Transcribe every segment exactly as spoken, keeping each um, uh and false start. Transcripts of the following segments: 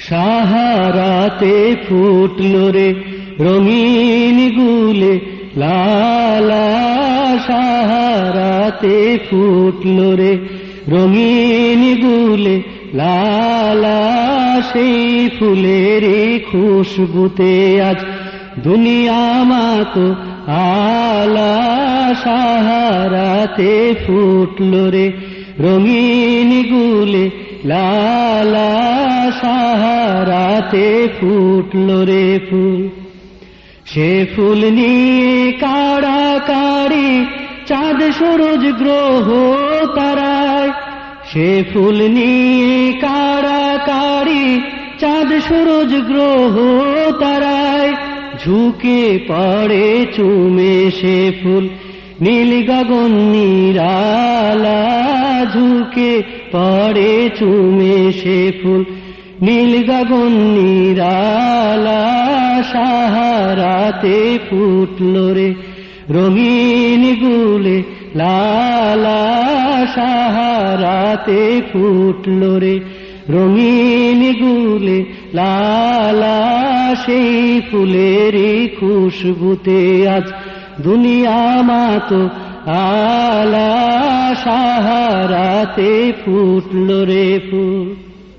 সাহারাতে ফুটলো রে রঙিন গুলে লালা, সাহারাতে ফুটলো রে রঙিন গুলে লালা, সেই ফুলেরই খুশবুতে আজ দুনিয়া মাতো আলা, সাহারাতে ফুটলো রে রঙিন গুলে লালা, সাহারাতে ফুটলো রে ফুল। সে ফুল নিয়ে কাড়াকাড়ি চাঁদ সূরজ গ্রহ তারায়, সে ফুল নিয়ে কাড়াকাড়ি চাঁদ সূরজ গ্রহ তারায়, ঝুঁকে পড়ে চুমে সে ফুল নীল গগন নিরালা, ঝুঁকে পড়ে চুমে সে ফুল নীল গগন নিরালা, সাহারাতে ফুটলো রে রঙিন গুলে লালা, সাহারাতে ফুটলো রে রঙিন গুলে লালা, সেই ফুলেরই খুশবুতে আজ দুনিয়া মাতো আলা, সাহারাতে ফুটলো রে ফুল।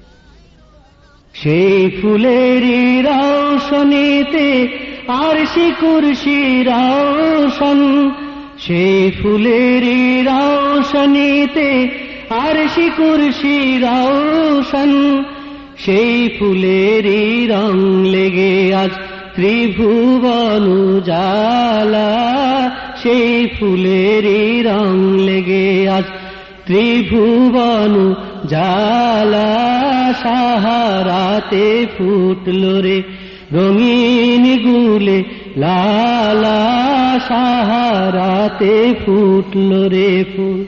সেই ফুলেরই রওশনীতে আরশি কুরসি রওশন, সেই ফুলেরই রওশনীতে আরশি কুরসি রওশন, সেই ফুলেরই রং লেগে আজ ত্রিভুবন উজালা, সেই ফুলেরই রং লেগে আজ ত্রিভুবন উজালা, সাহারাতে ফুটলো রে রঙিন গুলে লালা, সাহারাতে ফুটলো রে ফুল।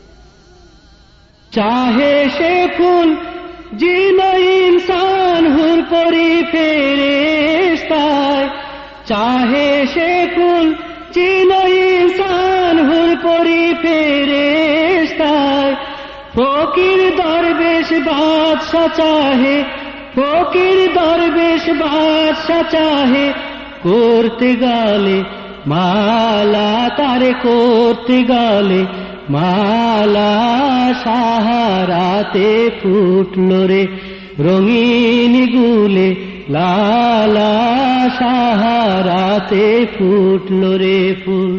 চাহে সে ফুল জিন ইনসান হুর পরি ফেরেশতায়, চাহে সে ফুল জিন ইনসান হুর পরি ফেরেশতায়, ফকির দরবেশ বাদশা চাহে, ফকির দরবেশ বাদশা চাহে, করতে গেলে মালা তারে করতে গেলে মালা, সাহারাতে ফুটলো রে রঙিন গুলে লালা, সাহারাতে ফুটলো রে ফুল।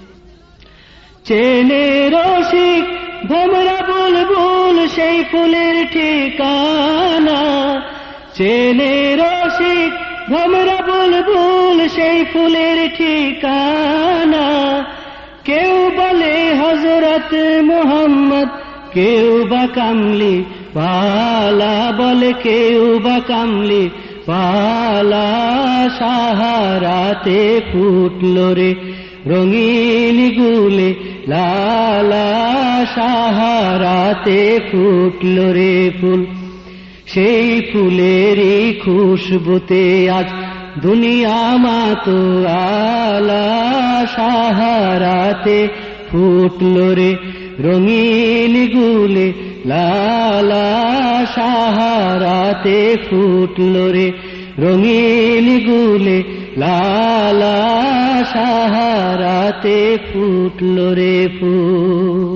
চেনে রসিক ভোমরা বুলবুল সেই ফুলের ঠিকানা, চেনে রসিক ভোমরা বুলবুল সেই ফুলের ঠিকানা, কেউ বলে হযরত মুহাম্মদ, কেউ বা কামলি পালা বলে, কেউ বা কামলি পালা, সাহারাতে ফুটলো রে রঙিন গুলে লালা, সাহারাতে ফুটলো রে ফুল। সেই ফুলেরই খুশবুতে আজ দুনিয়া মাতো আলা, সাহারাতে ফুটলো রে রঙিন গুলে লালা, সাহারাতে ফুটলো রে রঙিন গুলে লালা, সাহারাতে ফুটলো রে ফুল।